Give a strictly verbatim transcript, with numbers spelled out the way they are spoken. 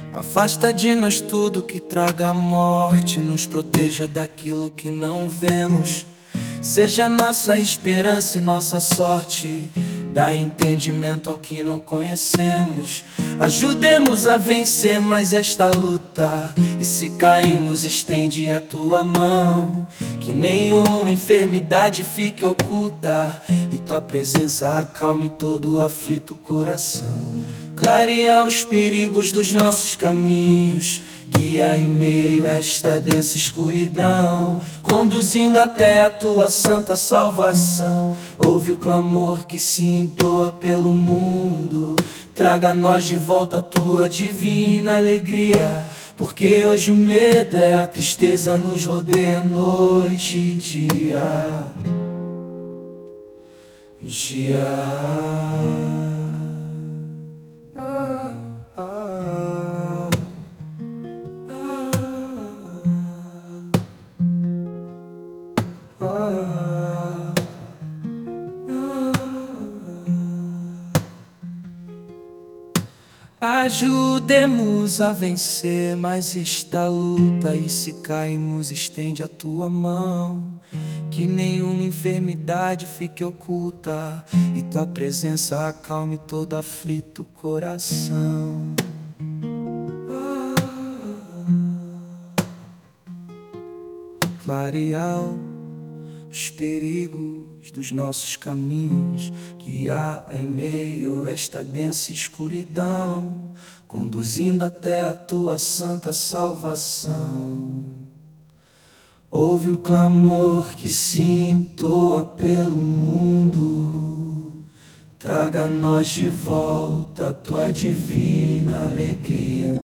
Afasta de nós tudo que traga morte, nos proteja daquilo que não vemos. Seja nossa esperança e nossa sorte, dá entendimento ao que não conhecemos. Ajudemos a vencer mais esta luta, e se cairmos estende a tua mão. Que nenhuma enfermidade fique oculta, e tua presença acalme todo o aflito coração. Clareia os perigos dos nossos caminhos, guia em meio a esta densa escuridão, conduzindo até a tua santa salvação. Ouve o clamor que se entoa pelo mundo, traga a nós de volta a tua divina alegria. Porque hoje o medo é a tristeza nos rodeia noite e dia. Dia. Ajudemos a vencer mais esta luta, e se cairmos estende a tua mão. Que nenhuma enfermidade fique oculta, e tua presença acalme todo aflito coração. Clarear os perigos dos nossos caminhos, guiar em meio a esta densa escuridão, conduzindo até a tua santa salvação. Ouve o clamor que se entoa pelo mundo, traga a nós de volta a tua divina alegria.